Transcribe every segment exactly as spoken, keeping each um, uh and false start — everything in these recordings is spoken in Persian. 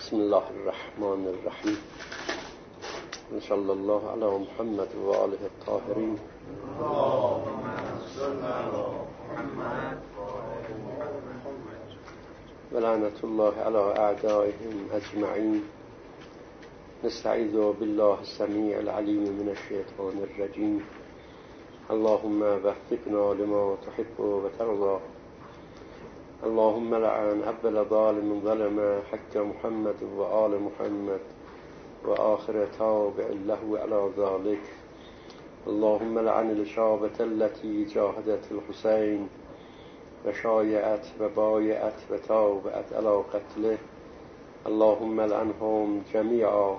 بسم الله الرحمن الرحیم. صلی الله علی محمد و آله الطاهرین. و لعنت الله علی اعدائهم اجمعین. نستعیذ بالله السمیع العلیم من الشیطان الرجیم. اللهم وفقنا لما تحب و ترضى. اللهم لعن اول ظالم ظلم حق محمد و آل محمد و آخر تابع له على ذلك. اللهم لعن الشابة التي جاهدت الحسين و شایعت و بایعت و تابعت على قتله. اللهم لعنهم جميعا.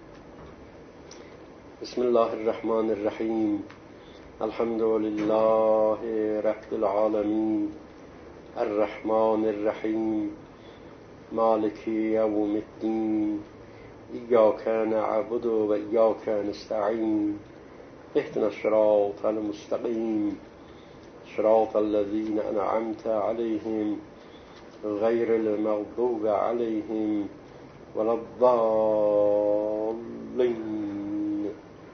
بسم الله الرحمن الرحیم. الحمد لله رب العالمین الرحمن الرحیم مالک یوم الدین. ایاک نعبد و ایاک نستعین. اهدنا الصراط المستقیم صراط الذین انعمت علیهم غیر المغضوب علیهم ولا الضالین.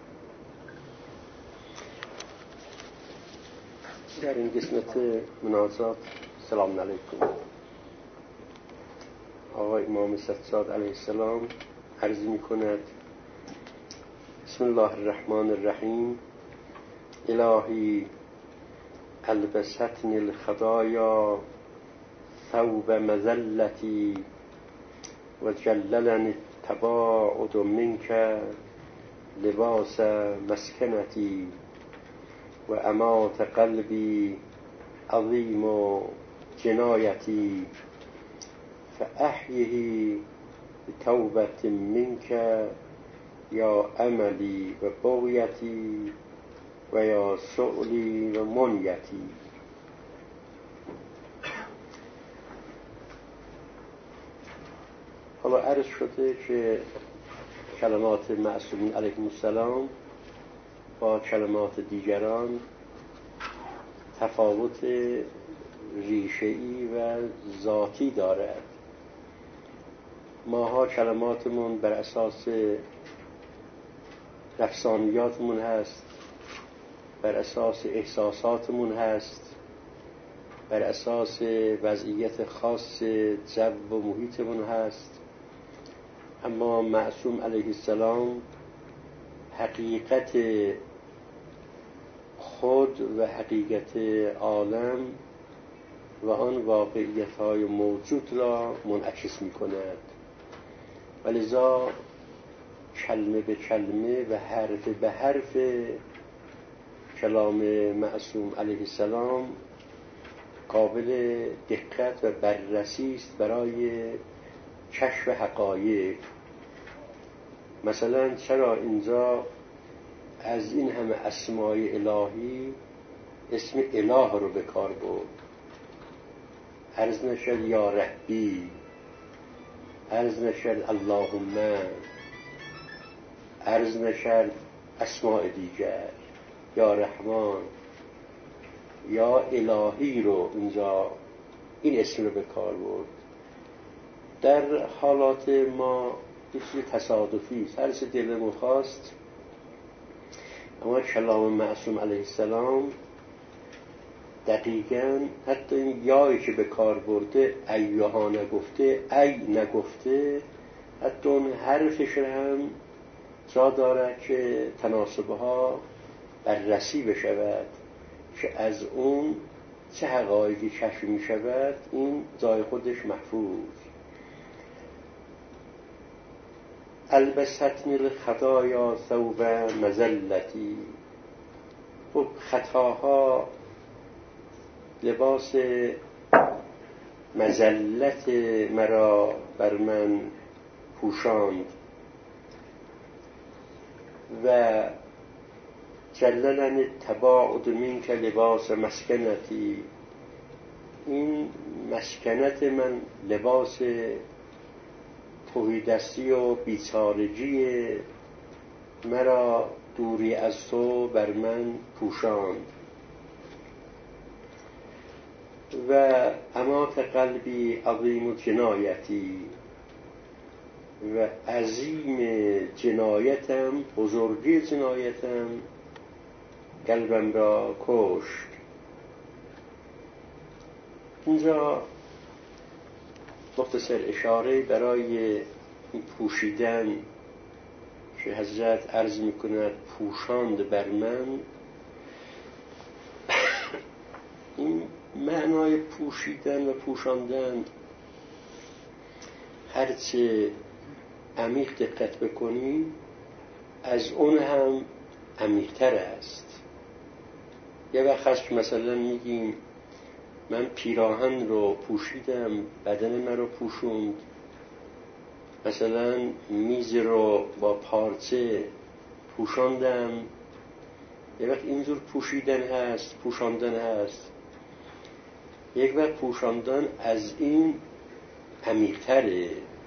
در این قسمت مناجات سلام علیکم. آقای امام سجاد علیه السلام عرض می کند: بسم الله الرحمن الرحیم. الهی البستنی الخطایا ثوب مذلتی و جللنی التباعد منک لباس مسکنتی و امات قلبی عظیم و جنایتی فاحیه بتوبة منک یا عملی و بغیتی و یا سؤلی و منیتی. حالا عرض شده که کلمات معصومین علیهم السلام با کلمات دیگران تفاوت ریشه‌ای و ذاتی دارد. ماها کلماتمون بر اساس نفسانیاتمون هست، بر اساس احساساتمون هست، بر اساس وضعیت خاص جو و محیطمون هست. اما معصوم علیه السلام حقیقت خود و حقیقت عالم و آن واقعیت‌های موجود را منعکس می‌کند و لذا کلمه به کلمه و حرف به حرف کلام معصوم علیه السلام قابل دقت و بررسی است برای کشف حقایق. مثلا چرا اینجا از این همه اسمای الهی اسم اله رو به کار برد؟ عرض نشد یا ربی، عرض نشد اللهم، عرض نشد اسماء دیگر یا رحمان یا الهی رو اینجا این اسم رو به کار برد. در حالات ما یه چیز تصادفی است، هر چه دلمون خواست. اما کلام معصوم علیه السلام دقیقاً حتی این یایی که به کار برده ایها نگفته، ای نگفته، حتی اون حرفش هم جا دارد که تناسبها بررسی بشود که از اون چه حقایقی کشف می شود. این جای خودش محفوظ. البستنی الخطایا ثوب مذلتی. خب خطاها لباس مذلت مرا بر من پوشاند و جللنی التباعد منک لباس مسکنتی. این مسکنت من لباس توحیدستی و بیچارگی مرا دوری از تو بر من پوشاند و امات قلبی عظیم جنایتی. و عظیم جنایتم، بزرگی جنایتم قلبم را کشت. اینجا مختصر اشاره برای این پوشیدن که حضرت عرض میکند پوشاند بر من، این معنای پوشیدن و پوشاندن هرچه عمیق دقت بکنی از اون هم عمیق‌تر است. یه وقت هست که مثلا میگیم من پیراهن رو پوشیدم، بدن من رو پوشوند، مثلا میز رو با پارچه پوشاندم. یک وقت اینجور پوشیدن هست، پوشاندن هست. یک وقت پوشاندن از این عمیق‌تره.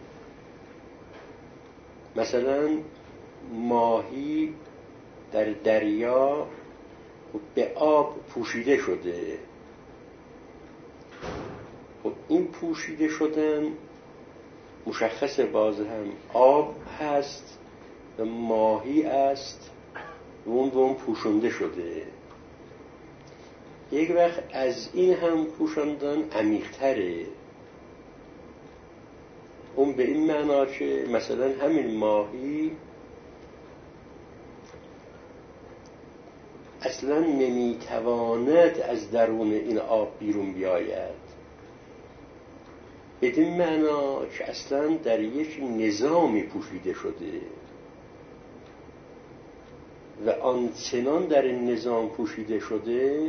مثلا ماهی در دریا به آب پوشیده شده. خب این پوشیده شدن مشخص، باز هم آب هست و ماهی است و اون به اون پوشونده شده. یک وقت از این هم پوشاندن عمیق‌تره. اون به این معنا که مثلا همین ماهی اصلا نمیتواند از درون این آب بیرون بیاید، بدین معنا که اصلا در یک نظامی پوشیده شده و آنچنان در این نظام پوشیده شده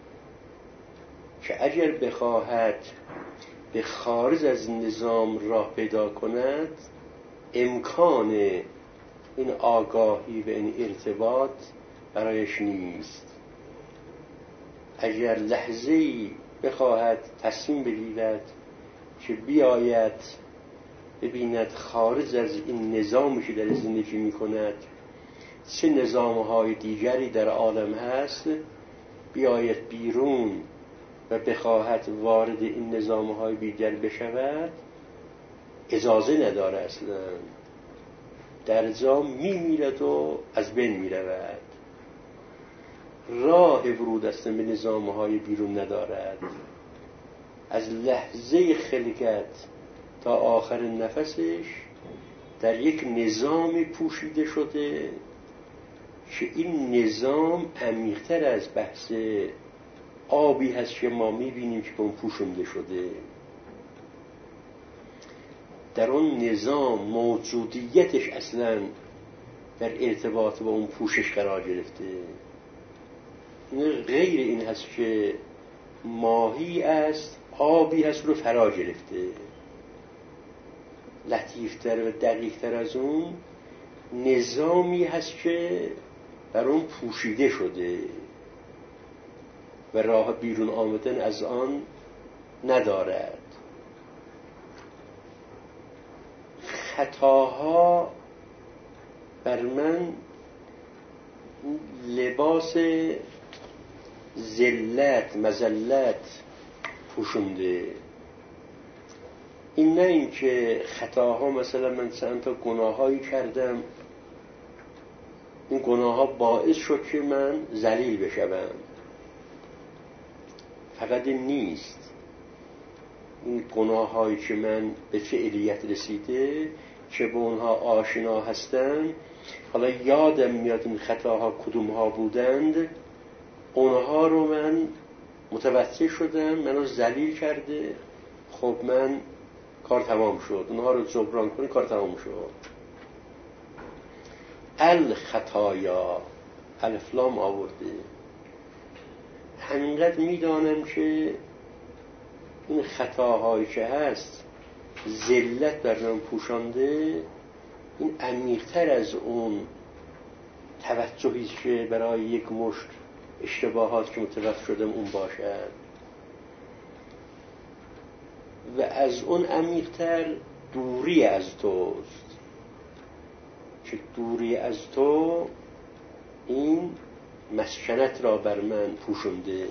که اگر بخواهد به خارج از نظام راه پیدا کند امکان این آگاهی و این ارتباط برایش نیست. اگر لحظه‌ای بخواهد تصمیم بگیرد که بیاید ببیند خارج از این نظامی که در زندگی می کند چه نظام‌های دیگری در عالم هست، بیاید بیرون و بخواهد وارد این نظام‌های دیگر بشود، اجازه نداره. اصلا در جا می میرد و از بین می رود. راه ورود اصلا به نظام‌های بیرون ندارد. از لحظه خلقت تا آخر نفسش در یک نظامی پوشیده شده که این نظام عمیق‌تر از بحث آبی هست که ما می‌بینیم که به اون پوشونده شده. در اون نظام موجودیتش اصلا در ارتباط با اون پوشش قرار گرفته. غیر این هست که ماهی است، آبی هست رو فرا گرفته. لطیفتر و دقیقتر از اون نظامی هست که بر اون پوشیده شده و راه بیرون آمدن از آن ندارد. خطاها بر من لباس ذلت، مذلت پوشونده. این نه این که خطاها مثلا من چند تا گناهایی کردم، این گناهها باعث شد که من ذلیل بشم. فقط این نیست. این گناهایی که من به فعلیت رسیده که به اونها آشنا هستم، حالا یادم میاد این خطاها کدوم ها بودند، اونها رو من متوجه شدم، منو ذلیل کرده. خب من کار تمام شد، اونها رو جبران کنی، کار تمام شد. الخطایا الف لام آورده. همینقدر میدانم که این خطاهایی که هست ذلت بر من پوشانده، این عمیق‌تر از اون توجهی که برای یک مشت اشتباهات که متوجه شدم اون باشد، و از اون عمیق‌تر دوری از توست که دوری از تو این مسکنت را بر من پوشونده.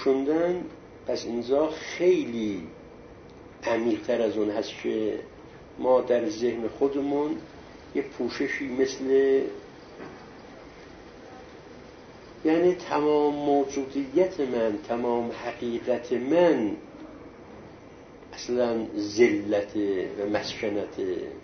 پوشوندن پس اینجا خیلی عمیق‌تر از اون هست که ما در ذهن خودمون یه پوششی مثل، یعنی تمام موجودیت من، تمام حقیقت من اصلا ذلت و مسکنت.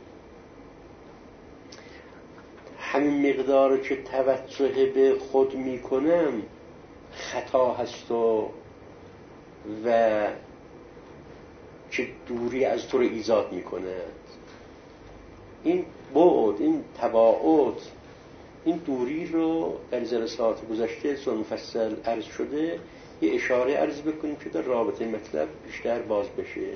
همین مقدار که توجه به خود میکنم خطا هست و و که دوری از تو رو ایجاد میکنه. این بعد، این تباعد، این دوری رو در جلسات گذشته مفصل عرض شده. یه اشاره عرض بکنیم که در رابطه مطلب بیشتر باز بشه.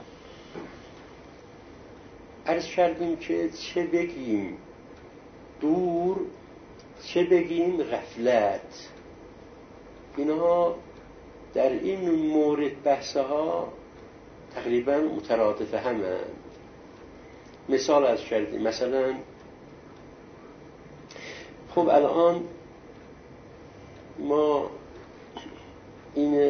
عرض کردیم که چه بگیم دور، چه بگیم غفلت، اینها در این مورد بحثها تقریبا مترادف همند. مثال از کردیم، مثلا خب الان ما این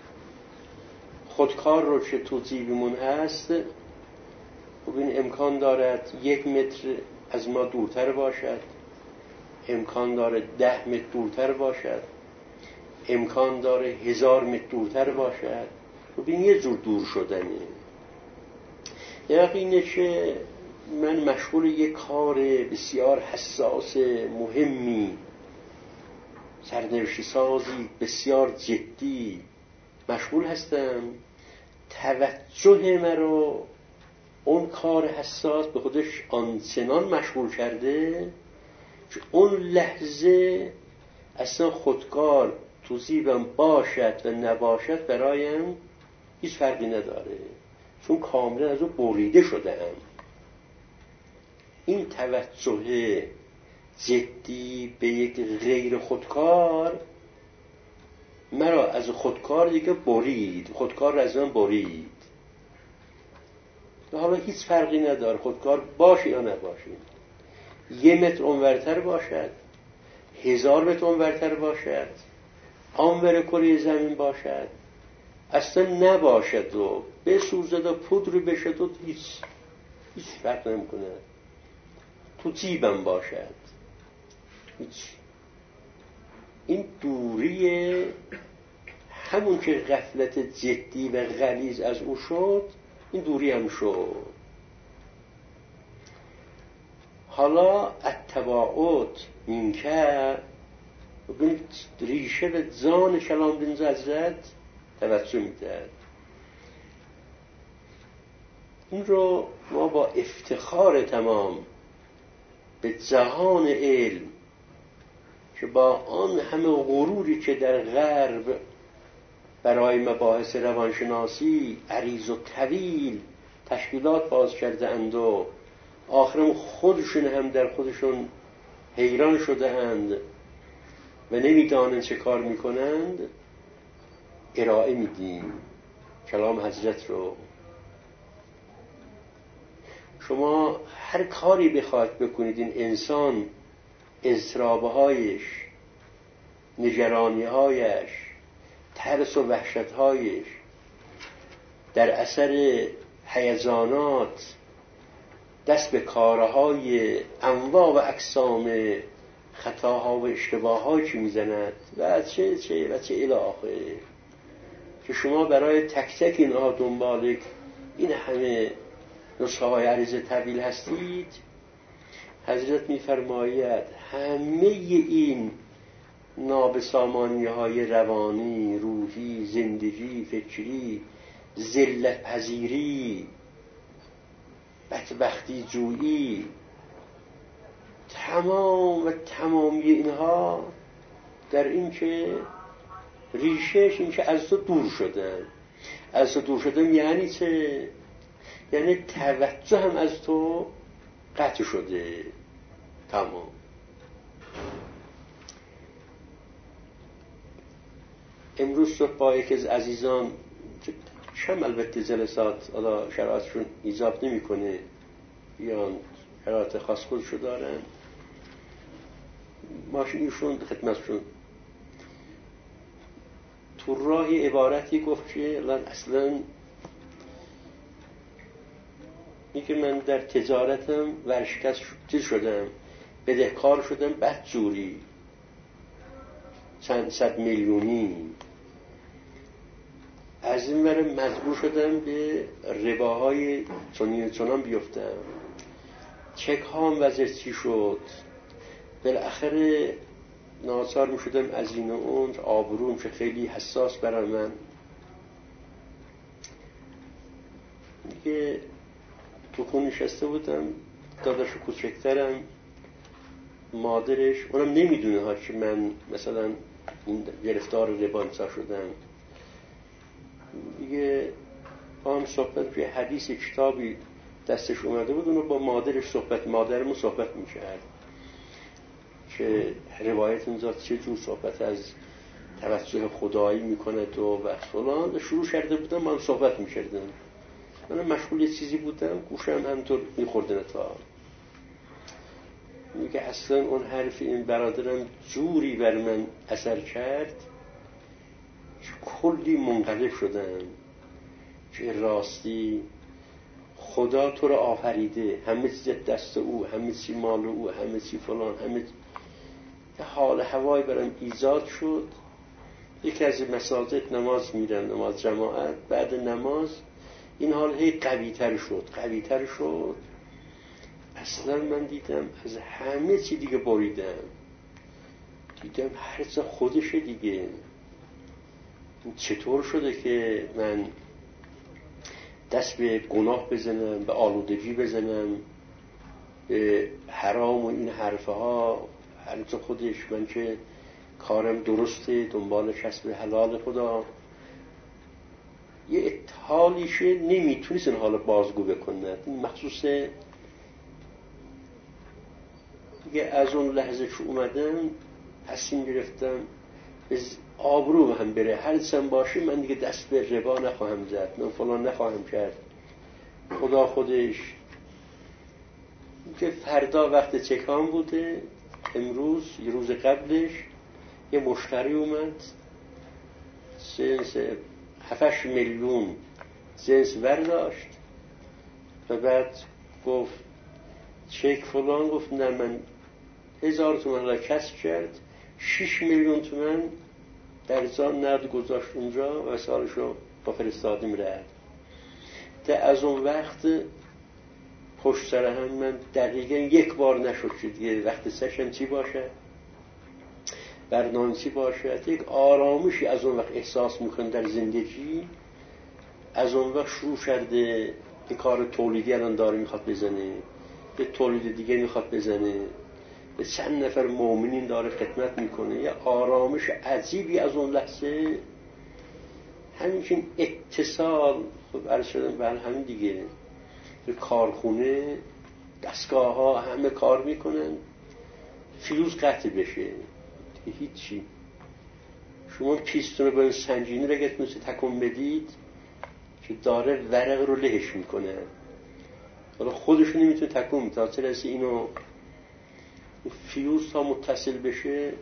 خودکار رو که تو جیبمون هست، خب این امکان دارد یک متر از ما دورتر باشد، امکان داره ده متر دورتر باشد، امکان داره هزار متر دورتر باشد. خب این یه جور دور شدنه. یقینه که من مشغول یک کار بسیار حساس مهمی، سرنوشت سازی بسیار جدی مشغول هستم. توجه مرا اون کار حساس به خودش آنچنان مشغول کرده که اون لحظه اصلا خودکار تو جیبم باشد و نباشد برایم هیچ فرقی نداره، چون کاملا از اون بریده شدم. این توجه جدی به یک غیر خودکار مرا از خودکار دیگه برید، خودکار را از من برید. حالا هیچ فرقی نداره خودکار باشه یا نباشه، یه متر اونورتر باشد، هزار متر اونورتر باشد، آنور کره زمین باشد، اصلا نباشد و بسوزد و پودر بشد و هیچ هیچ فرق نمیکنه. تو جیبم باشد هیچ. این دوری همون که غفلت جدی و غلیظ از او شد، این دوری هم شد. حالا التباعد منکه، ببینید ریشه به جان کلام بن حضرت توجه میده. این رو ما با افتخار تمام به جهان علم که با آن همه غروری که در غرب برای مباحث روانشناسی عریض و طویل تشکیلات باز کرده اند و آخرم خودشون هم در خودشون حیران شده اند و نمیدانند چه کار میکنند، ارائه میدیم کلام حضرت رو. شما هر کاری بخواید بکنید این انسان اضطراب‌هایش، نگرانی‌هایش، ترس و وحشت‌هایش در اثر هیجانات دست به کارهای انواع و اقسام خطاها و اشتباهایی که میزند و چه چه و چه الی آخره، که شما برای تک تک اینها دنبال این همه نسخه های عریض طویل هستید. حضرت میفرماید همه این نابسامانی های روانی، روحی، زندگی، فکری، ذلت پذیری، بدبختی جویی، تمام و تمامی اینها در این که ریشهش این که از تو دور شدن. از تو دور شدن یعنی چه؟ یعنی توجه هم از تو قطع شده. تمام. امروز صبح با یکی از عزیزان که کم البته جلسات حالا شرایطشون ایجاب نمی کنه یا شرایط خاص خودشو دارن، ماشینشون خدمتشون تو راهی عبارتی گفت که اصلا میگه من در تجارتم ورشکست شدم، بدهکار شدم بدجوری چند صد میلیونی، از این ور مجبور شدم به رباهای چنین چنان بیفتم، چک هام وضعیتی شد، بالاخره ناچار می شدم از این و اون، آبروم که خیلی حساس برای من. میگه تو خون نشسته بودم، داداش کوچکترم، مادرش، اونم نمیدونه ها که من مثلا این گرفتار ربانسا شدم. دیگه با هم صحبت، که حدیث کتابی دستش اومده بود، اونو با مادرش صحبت، مادرمو صحبت میکرد که روایت اینجا چه جور صحبت از توسل خدایی میکنه تو و فلان شروع کرده بودم، من صحبت میکردم، من مشغول یه چیزی بودم، گوشم همینطور میخوردن تا. میگه اصلا اون حرف این برادرم جوری بر من اثر کرد کلی منقلب شدم که راستی خدا تو رو آفریده، همه چیز دست او، همه چی مال او، همه چی فلان، همه حال هوای برام ایجاد شد. یکی از مساجد نماز میرم، نماز جماعت، بعد نماز این حال هی قوی تر شد قوی تر شد اصلا من دیدم از همه چی دیگه بریدم، دیدم هر چه خودشه دیگه. چطور شده که من دست به گناه بزنم، به آلودگی بزنم، به حرام و این حرفه ها، هر چه خودش، من که کارم درسته، دنبال کسب حلال خدا. یه حالیشه نمیتونیست این حال بازگو بکنه. این مخصوص دیگه از اون لحظه که اومدم تصمیم گرفتم آبرو هم بره، هر چم باشه من دیگه دست به ربا نخواهم زد، من فلان نخواهم کرد. خدا خودش که فردا وقت چکان بوده، امروز یه روز قبلش یه مشتری اومد، سنس هفتش میلیون جنس برداشت و بعد گفت چک فلان، گفت نه من هزار تومن را کسب کرد، شش میلیون تومن در زان نرد گذاشت اونجا و سالشو با فرستادیم رد. تا از اون وقت پشت سر هم من دقیقا یک بار نشد که دیگه وقت سشم چی باشه، برنامه چی باشه، یک آرامشی از اون وقت احساس میکنم در زندگی. از اون وقت شروع کرده که کار تولیدی الان داره میخواد بزنه، به تولید دیگه میخواد بزنه، به چند نفر مؤمنین داره خدمت میکنه. یه آرامش عجیبی از اون لحظه، همین که اتصال، خب عرض شدم به همین دیگه، به کارخونه دستگاه ها همه کار میکنن، فیوز قطع بشه هیچی، شما پیستون رو با سنجینی رگت مثل تکون بدید که داره ورق رو لهش میکنه، حالا خودشون نمیتونه تکون میده، تا چه رسی اینو فیوز تا متصل بشه.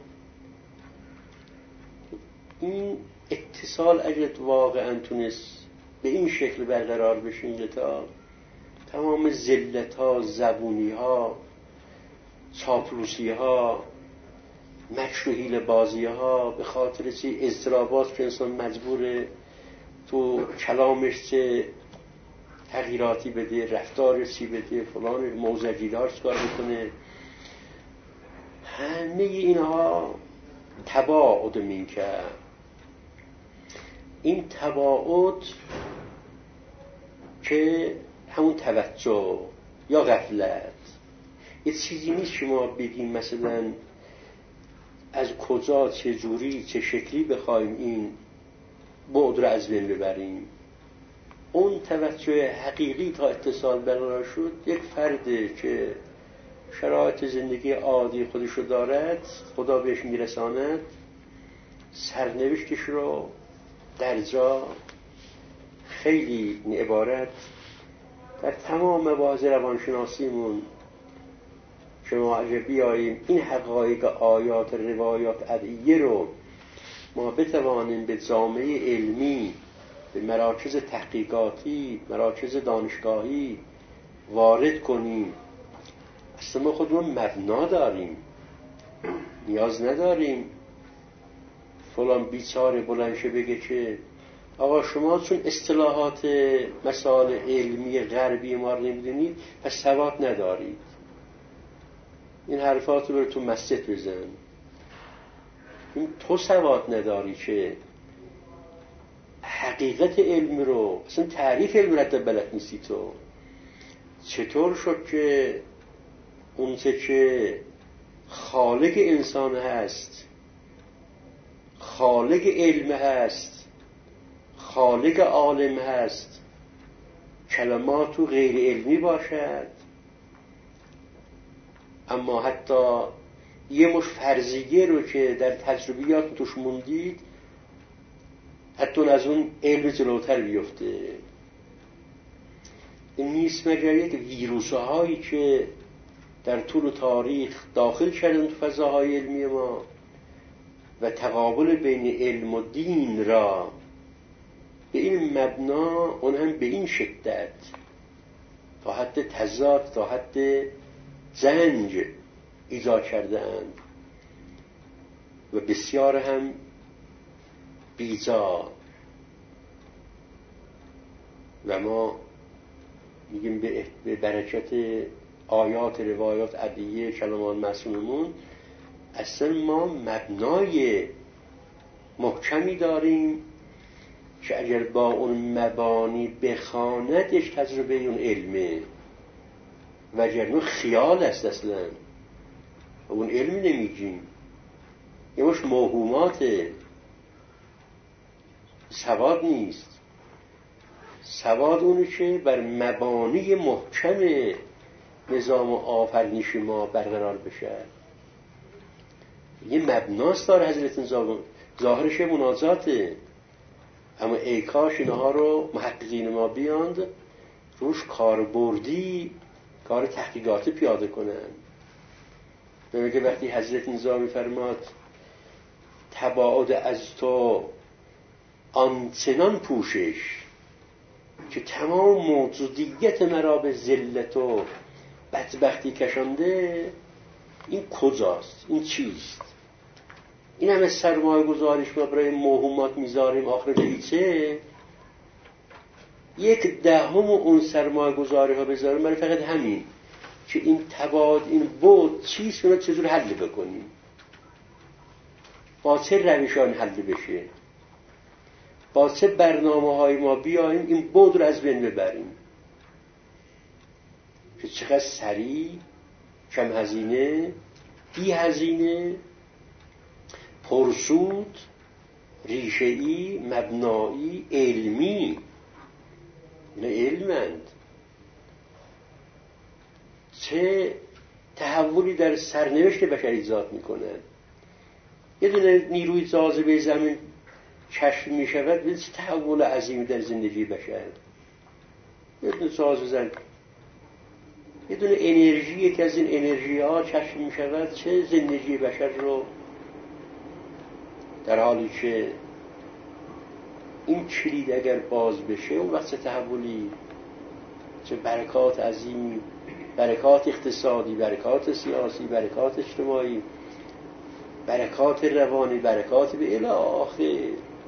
این اتصال اگر واقعا تونست به این شکل برقرار بشه، این تا تمام ذلت ها، زبونی ها، چاپلوسی ها، مکر و حیله بازی ها، به خاطر چی اضطرابات که انسان مجبوره تو کلامش چه تغییراتی بده، رفتارش چی بده، فلان موزگیدار چکار بکنه، همه اینها تباعد می کرد. این تباعد که همون توجه یا غفلت، یه چیزی نیست شما بگیم مثلا از کجا، چه جوری، چه شکلی بخوایم این بعد رو از بین ببریم. اون توجه حقیقی تا اتصال برقرار شد، یک فرده که شرایط زندگی عادی خودش رو دارد، خدا بهش میرساند، سرنوشتش رو در جا خیلی این عبارت در تمام مباحث روانشناسیمون شما اگه بیاییم این حقایق آیات روایات ادعیه رو ما بتوانیم به جامعه علمی، به مراکز تحقیقاتی، مراکز دانشگاهی وارد کنیم. اصلا ما خودمون مبنا داریم، نیاز نداریم فلان بیچاره بلنشه بگه که آقا شما چون اصطلاحات مسائل علمی غربی ما رو نمیدونید پس سواد ندارید. این حرفات رو برو تو مسجد بزن. این تو سواد نداری که حقیقت علم رو، اصلا تعریف علم رو حتی بلد نیستی. تو چطور شد که اون که خالق انسان هست، خالق علم هست، خالق عالم هست، کلمات تو غیر علمی باشد، اما حتی یه مش فرضیه رو که در تجربیات توش موندید حتی از اون علم جلوتر بیفته. این نیست مگر یک ویروس هایی که در طول تاریخ داخل شدن تو فضاهای علمی ما و تقابل بین علم و دین را به این مبنا، اون هم به این شدت، تا حد تضاد، تا حد زنج ایجاد کرده اند و بسیار هم بیزار. و ما میگیم به برکت آیات روایات عدیه کلمان معصوممون اصلا ما مبنای محکمی داریم که اگر با اون مبانی بخواندش تجربه اون علمه، و جرنو خیال است اصلا اون علم نمیگیم، یه مش موهوماته، سواد نیست. سواد اونه که بر مبانی محکم نظام آفرینش ما برقرار بشه. یه مبناست داره حضرت نظام، ظاهرش مناظاته، اما ای کاش اینها رو محققین ما بیاند روش کاربردی، کار تحقیقات پیاده کنن. بمیگه وقتی حضرت نظامی فرماد تباعد از تو آنچنان پوشش که تمام موجودیت مرا به ذلت و بدبختی کشانده، این کجاست؟ این چیست؟ این همه سرمایه گذاریش ما برای موهومات میذاریم، آخر به هیچه؟ یک دهم اون سرمایه گذاری ها بذاریم برای فقط همین که این تباعد، این بود چیست و چجور حل بکنیم، با چه روشان حل بشه، با چه برنامه های ما بیاییم این بود رو از بین ببریم که چقدر سریع، کم هزینه، بی هزینه، پرسود، ریشه‌ای، مبنایی، علمی، اینا علمند، چه تحولی در سرنوشت بشر ایجاد میکنن. یه دونه نیروی جاذبه زمین کشف میشود، ببین چه تحول عظیمی در زندگی بشر. یه دونه ساز بزن، یه دونه انرژی که از این انرژی ها کشف میشود، چه زندگی بشر رو، در حالی که این کلید اگر باز بشه اون وقت چه تحولی، چه برکات عظیمی، برکات اقتصادی، برکات سیاسی، برکات اجتماعی، برکات روانی، برکات به الی آخر.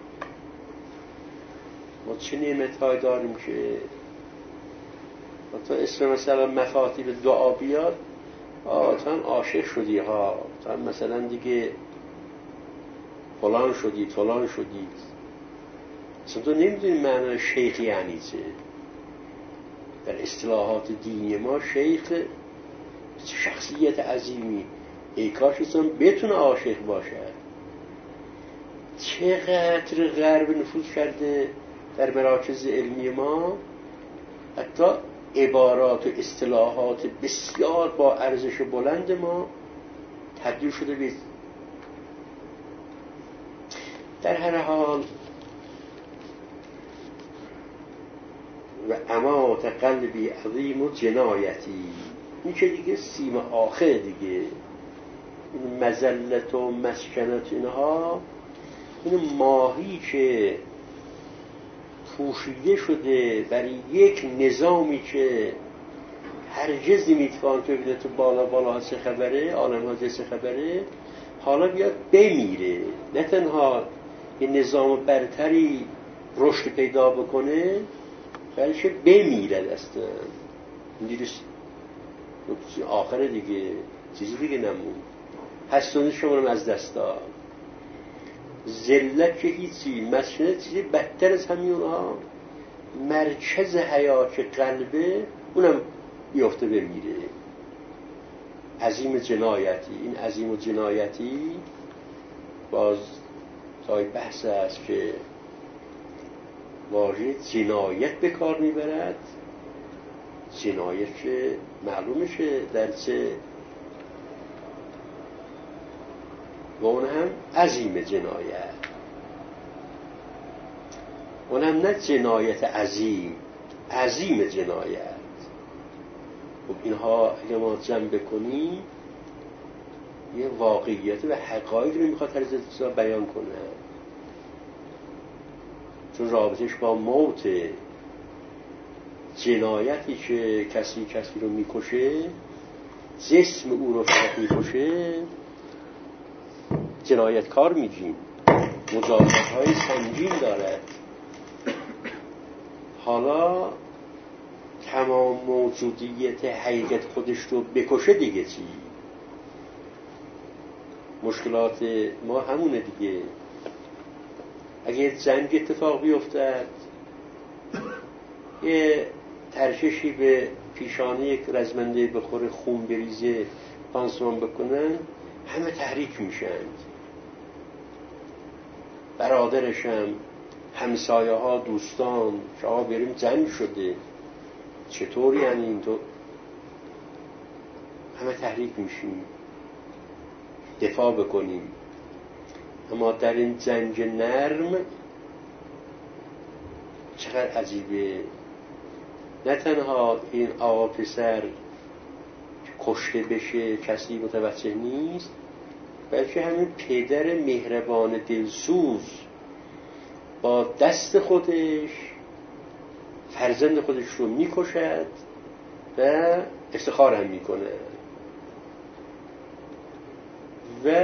ما چه نعمت‌های داریم که تا اسم مثلا مفاتیح دعا بیاد، آه تو هم عاشق شدی ها، تو هم مثلا دیگه فلان شدی فلان شدی. اصلا تو نمیدونی معنی شیخ یعنی چه. در اصطلاحات دینی ما شیخ شخصیت عظیمی، ای کاش اصلا بتونه عاشق باشه. چقدر غرب نفوذ کرده در مراکز علمی ما، حتی عبارات و اصطلاحات بسیار با ارزش بلند ما تبدیل شده به. در هر حال و امات قلبی عظیم و جنایتی، این که دیگه سیم آخر دیگه، این مذلت و مسکنت اینها، این ماهی که پوشیده شده برای یک نظامی که هرگز نمیتوان که ببینه تو بالا بالا ها چه خبره، عالم ها چه خبره، حالا بیاد بمیره. نه تنها یه نظام برتری رشد پیدا بکنه، بلکه بمیره اصلا. دیرش آخره دیگه، چیزی دیگه نمون. هستونی شما رو از دست داد. ذلت که هیچی، مسئله چیزی بدتر از همین اونها، مرکز حیات قلبه اونم بیافته بمیره. عظیم جنایتی، این عظیم و جنایتی باز تای بحث است که واژه جنایت به کار میبرد. جنایت که معلومشه در چه، و اون هم عظیم جنایت، اون هم نه جنایت عظیم، عظیم جنایت. خب اینها اگه ما جمع بکنیم یه واقعیت و حقایق رو میخواد حضرت بیان کنه، چون رابطش با موت، جنایتی که کسی کسی رو میکشه، جسم او رو فقط میکشه، جنایتکار میگیم، مجازات‌های سنگین دارد. حالا تمام موجودیت حقیقت خودش رو بکشه دیگه چی؟ مشکلات ما همونه دیگه. اگه جنگ اتفاق بیفتد، یه ترششی به پیشانی یک رزمنده بخوره، خون بریزه، پانسمان بکنن، همه تحریک میشند. برادرشم، همسایه ها، دوستان، شما بریم جنگ شده، چطور یعنی این تو؟ همه تحریک میشیم دفاع بکنیم. اما در این جنگ نرم چقدر عجیبه، نه تنها این آقا پسر کشته بشه کسی متوجه نیست، بلکه همین پدر مهربان دلسوز با دست خودش فرزند خودش رو میکشد و افتخار هم میکنه. و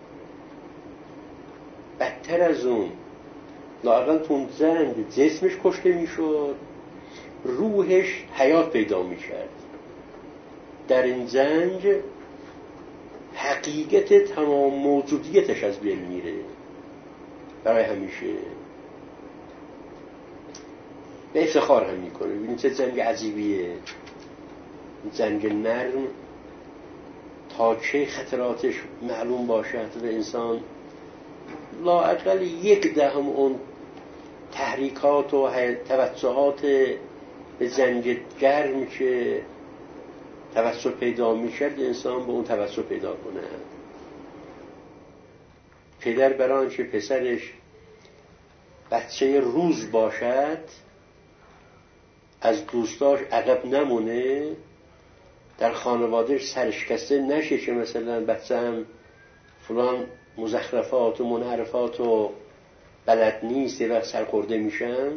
بدتر از اون، لااقل تون زند جسمش کشته میشد، روحش حیات پیدا میکرد. در این جنگ حقیقت تمام موجودیتش از بین میره برای همیشه، به افتخار هم میکنه. ببینید چه جنگ عجیبیه. جنگ نرم تا چه خطراتش معلوم باشد و انسان لااقل یک دهم اون تحریکات و توسعات به جنگ گرم که توسع پیدا میشد، انسان به اون توسع پیدا کنه. پدر برای آنچه پسرش بچه روز باشد، از دوستاش عقب نمونه، در خانوادهش سرشکسته نشه که مثلا بچه هم فلان مزخرفات و منحرفات و بلد نیست، یه وقت سرخورده میشن،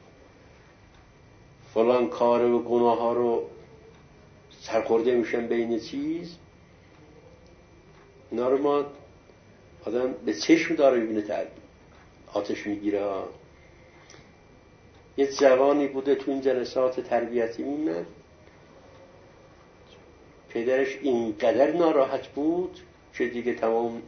فلان کار و گناه ها رو سرخورده میشن بین چیز. اینا رو ما آدم به چشم داره ببینه، آتش میگیره. یه جوانی بوده تو این جلسات تربیتی میمد، پدرش اینقدر ناراحت بود که دیگه تمام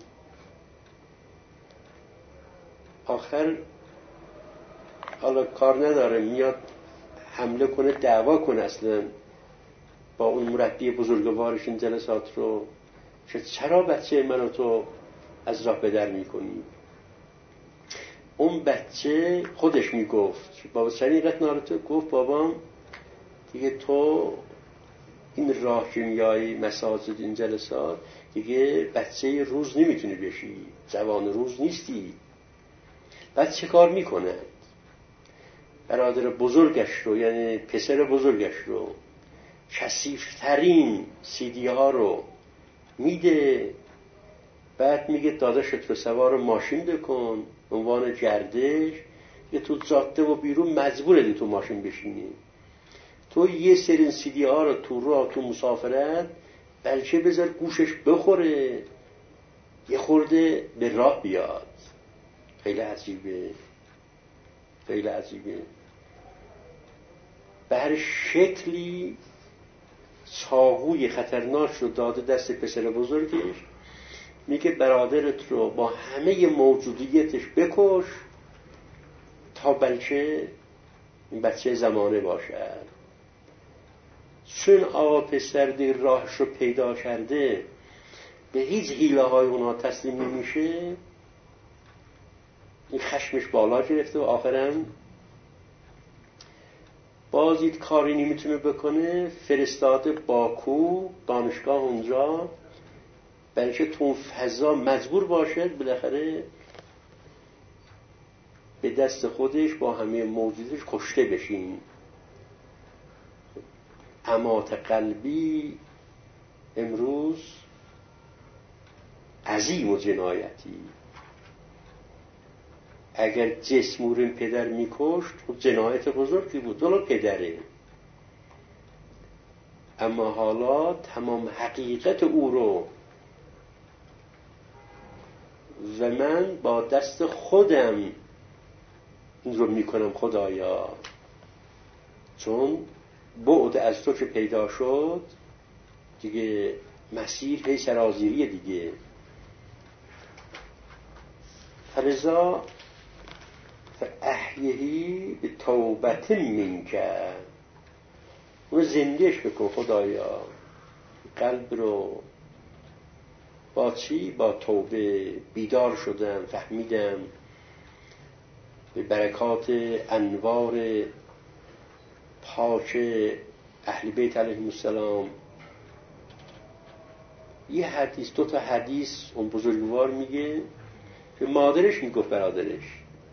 آخر حالا کار نداره، میاد حمله کنه، دعوا کنه اصلا با اون مربی بزرگوارش این جلسات رو، که چرا بچه منو تو از راه بدر میکنی؟ اون بچه خودش میگفت بابا چرا اینقدر ناراحته؟ گفت بابام دیگه تو این راه که میایی مساجد این جلسات، دیگه بچه روز نمیتونی بشی، جوان روز نیستی. بعد چه کار میکنه؟ برادر بزرگش رو، یعنی پسر بزرگش رو، کثیف‌ترین سیدی ها رو میده، بعد میگه داداشت رو سوار ماشین بکن، عنوان گردش، یه تو جاده و بیرون مجبوره دی تو ماشین بشینی. تو یه سری سیدی ها رو تو راه تو مسافرت بلکه بذار گوشش بخوره، یه خورده به راه بیاد. خیلی عجیبه، خیلی عجیبه. به هر شکلی چاقوی خطرناک رو داده دست پسر بزرگش، میگه برادرت رو با همه موجودیتش بکش تا بلکه این بچه زمانه باشد. چون آقا پسر دیر راهش رو پیدا کرده، به هیچ حیله های اونا تسلیم نمیشه، این خشمش بالا گرفته و آخرم بازید کاری نمیتونه بکنه، فرستاده باکو دانشگاه اونجا، بلکه تو اون فضا مجبور باشد بالاخره به دست خودش با همه موجودش کشته بشین. امات قلبی امروز عظیم و جنایتی. اگر جسم او رو پدر میکشت خب جنایت بزرگی بود، ولو پدره، اما حالا تمام حقیقت او رو و من با دست خودم این رو میکنم خدایا، چون بعد از تو که پیدا شد دیگه مسیر هی سرازیریه دیگه. فلذا فاحیهی به توبت منکه، اون زندهش بکن خدایا، قلب رو با چی؟ با توبه. بیدار شدم، فهمیدم به برکات انوار پاک اهل بیت علیهم السلام. یه حدیث، دو تا حدیث اون بزرگوار میگه که مادرش میگفت برادرش،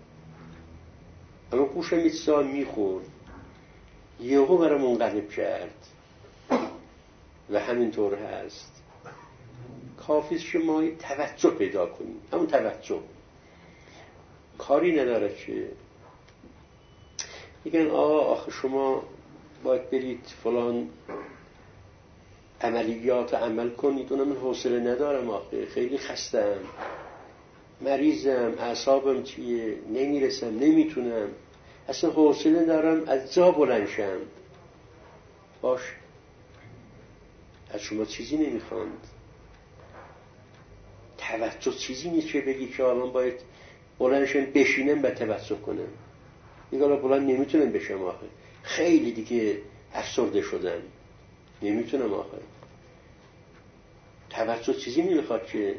اما گوشم یه چیزا میخورد، یهو برام منقلب کرد و همینطور هست. کافیست شما توجه پیدا کنید، همون توجه، کاری نداره که میگن آقا آخه شما باید برید فلان عملیات عمل کنید. اونم من حوصله ندارم، آخه خیلی خستم، مریضم، اعصابم چیه، نمیرسم، نمیتونم، اصلا حوصله ندارم از جا بلند شم. باش، از شما چیزی نمیخواند. توجه چیزی نیست که بگی که الان باید بلند شم بشینم و توجه کنم. میگه الان بلند نمیتونم بشم، آخه خیلی دیگه افسرده شدم، نمیتونم. آخه توجه چیزی نمیخواد که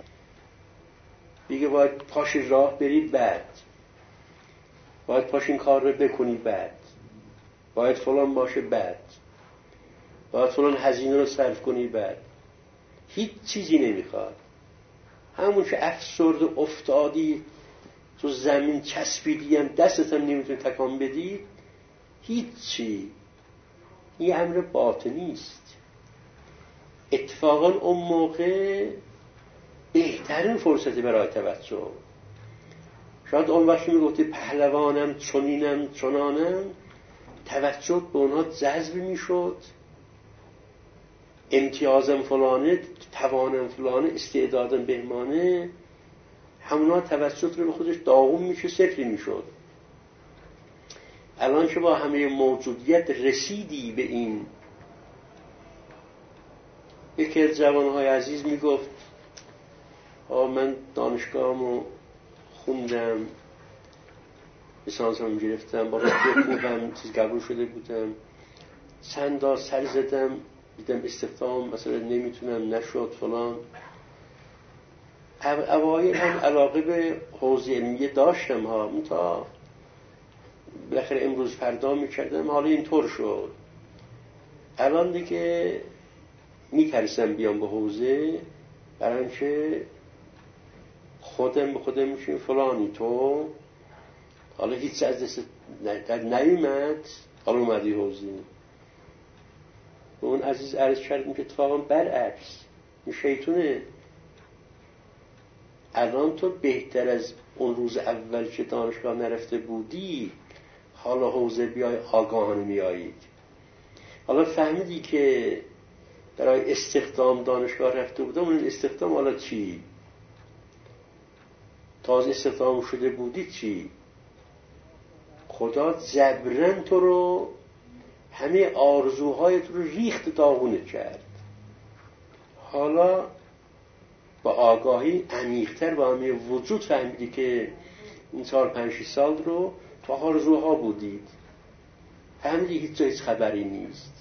بگه باید پاش راه برید، بعد باید پاش این کار رو بکنی، بعد باید فلان باشه، بعد باید فلان هزینه رو صرف کنی، بعد هیچ چیزی نمیخواد. همون که افسرده افتادی تو زمین چسبیدی هم دستت هم نمیتونی تکان بدی، هیچی. این امر باطنی است. اتفاقا اون موقع بهترین فرصتی برای توجه. شاید اون وقتی میگفتی پهلوانم، چنینم، چنانم، توجه به اونها جذب میشد. امتیازم فلانه، توانم فلانه، استعدادم بهمانه، همونا توجه رو به خودش داغون میشه، سفری میشد. الان که با همه موجودیت رسیدی به این. یکی از جوانهای عزیز میگفت آه من دانشگاهمو خوندم، لیسانسمو گرفتم، با رتبه خوبم چیز قبول شده بودم، چند تا سر زدم دیدم استفهام مثلا نمیتونم، نشد فلان. اوایل هم علاقه به حوزه علمیه داشتم ها، تا بالاخره امروز فردا میکردم، حالا اینطور شد. الان دیگه میترسم بیام به حوزه، برای اینکه خودم به خودم میشیم فلانی تو حالا هیچ از دست نیومد، حالا اومدی حوزه. اون عزیز عرض کردیم که اتفاقا برعکس، این شیطونه. الان تو بهتر از اون روز اول که دانشگاه نرفته بودی، حالا حوزه بیای آگاهانه میایید. حالا فهمیدی که برای استخدام دانشگاه رفته بودم، اون استخدام حالا چی؟ تازه استخدام شده بودی چی؟ خدا جبرن تو رو، همه آرزوهای تو رو ریخت داغونه کرد. حالا با آگاهی عمیق‌تر با همه وجود فهمیدی که این چهار پنج شش سال رو تو آرزوها بودید، فهمیدی هیچ جا هیچ خبری نیست.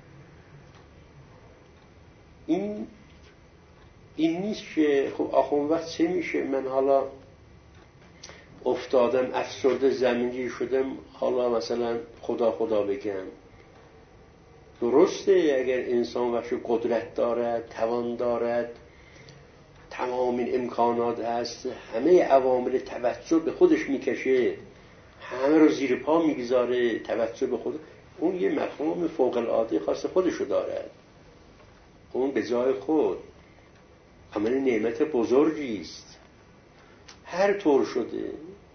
این این نیست که خب آخه اون وقت چه میشه؟ من حالا افتادم افسرده زمینی شدم، حالا مثلا خدا خدا بگم. درسته اگر انسان وقتی قدرت دارد، توان دارد، تمام این امکانات هست، همه عوامل توجه به خودش میکشه، همه رو زیر پا میگذاره، توجه به خود، اون یه مفهوم فوق العاده خاص خودشو دارد، اون به جای خود عمل نعمت بزرگی است. هر طور شده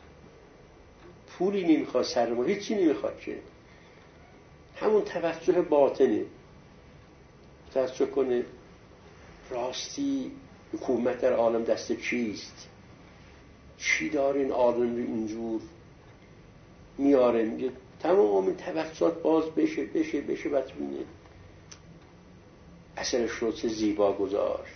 پولی نمیخواد، سرمایه هیچی نمیخواد، که همون توجه باطنه. توجه کنه راستی حکومت در عالم دست چیست، چی داره این عالم رو اینجور میاره، میگه تمام این توجهات باز بشه بشه بشه بتونه اثرش رو چه زیبا گذاشت.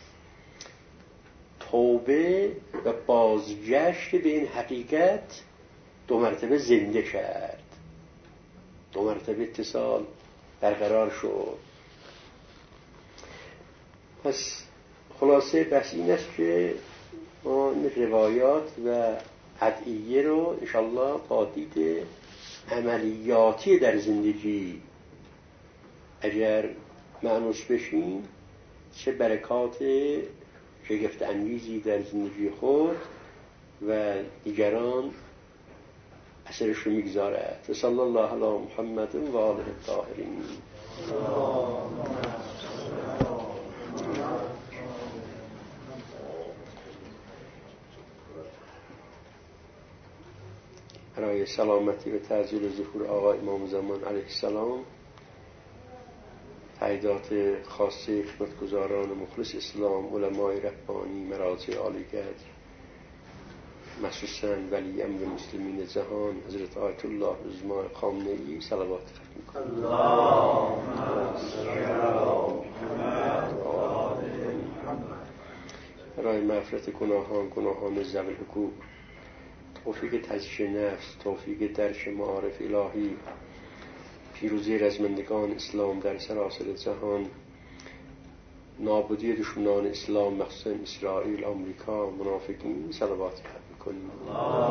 توبه و بازگشت به این حقیقت دو مرتبه زنده کرد، دو مرتبه اتصال برقرار شد. پس خلاصه بحث این است که ما این روایات و ادعیه رو انشالله با دید عملیاتی در زندگی اگر معنوس بشیم، چه برکات شگفت انگیزی در زندگی خود و دیگران اثرش رو میگذارد. صلی الله علی محمد و آله الطاهرین. برای سلامتی و تعجیل ظهور آقا امام زمان علیه السلام، تاییدات خاصه خدمتگزاران مخلص اسلام، علمای ربانی، مراجع عالی‌قدر، مخصوصاً ولی امر مسلمین جهان حضرت آیت الله عظما خامنه‌ای صلوات ختم می‌کنم. اللهم صل علی محمد. برای مغفرت گناهان، گناهان ذوی الحقوق، توفیق تزکیه نفس، توفیق درک معارف الهی، پیروزی رزمندگان اسلام در سراسر جهان، نابودی دشمنان اسلام مخصوصا اسرائیل، آمریکا، منافقین صلوات ختم می‌کنیم.